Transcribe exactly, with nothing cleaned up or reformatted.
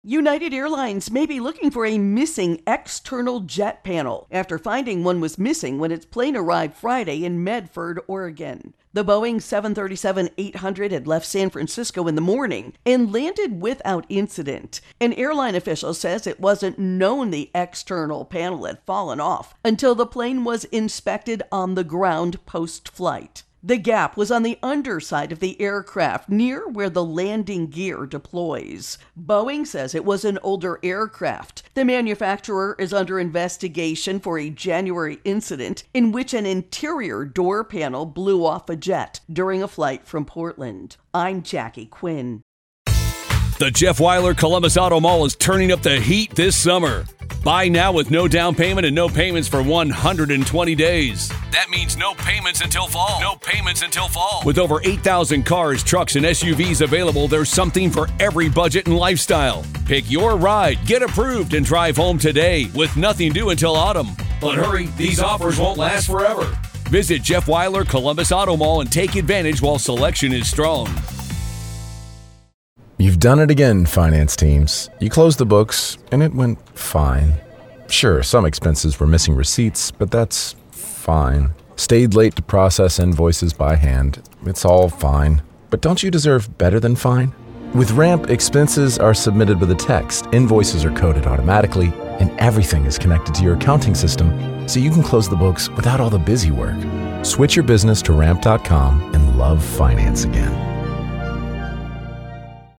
United Airlines may be looking for a missing external jet panel after finding one was missing when its plane arrived Friday in Medford, Oregon. The Boeing seven thirty-seven eight hundred had left San Francisco in the morning and landed without incident. An airline official says it wasn't known the external panel had fallen off until the plane was inspected on the ground post-flight. The gap was on the underside of the aircraft, near where the landing gear deploys. Boeing says it was an older aircraft. The manufacturer is under investigation for a January incident in which an interior door panel blew off a jet during a flight from Portland. I'm Jackie Quinn. The Jeff Weiler Columbus Auto Mall is turning up the heat this summer. Buy now with no down payment and no payments for one hundred twenty days. That means no payments until fall. No payments until fall. With over eight thousand cars, trucks, and S U Vs available, there's something for every budget and lifestyle. Pick your ride, get approved, and drive home today with nothing due until autumn. But hurry, these offers won't last forever. Visit Jeff Weiler Columbus Auto Mall and take advantage while selection is strong. You've done it again, finance teams. You closed the books, and it went fine. Sure, some expenses were missing receipts, but that's fine. Stayed late to process invoices by hand. It's all fine. But don't you deserve better than fine? With Ramp, expenses are submitted with a text, invoices are coded automatically, and everything is connected to your accounting system, so you can close the books without all the busy work. Switch your business to ramp dot com and love finance again.